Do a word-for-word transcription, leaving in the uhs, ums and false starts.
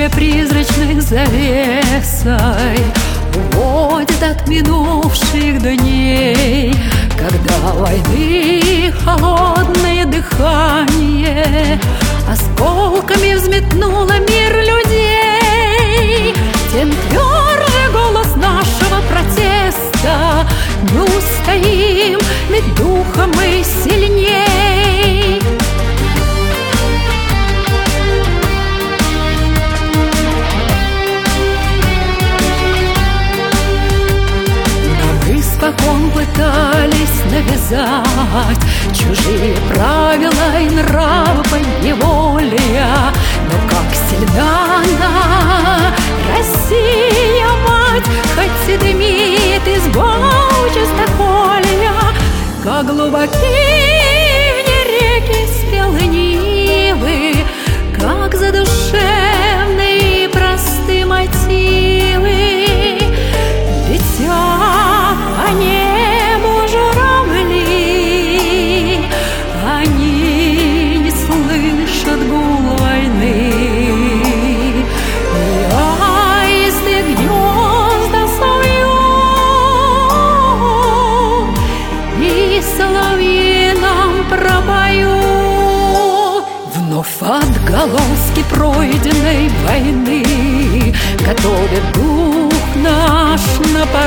небе призрачной завесой уводит от минувших дней, когда войны холодное дыхание осколками взметнуло мир людей. Тем тверже голос нашего протеста, мы устоим, ведь духом мы сильней. Спокон пытались навязать чужие правила и нравы подневолия, но как сильна она, Россия, мать, хоть и дымит избой чистоколья, как глубоки в ней реки спелые нивы, как задушевные и просты мотивы. Летят по небу журавли, они не слышат гул войны. Я из их гнезда совью, и соловьи нам пропоют вновь отголоски пройденной войны, готовят дух наш на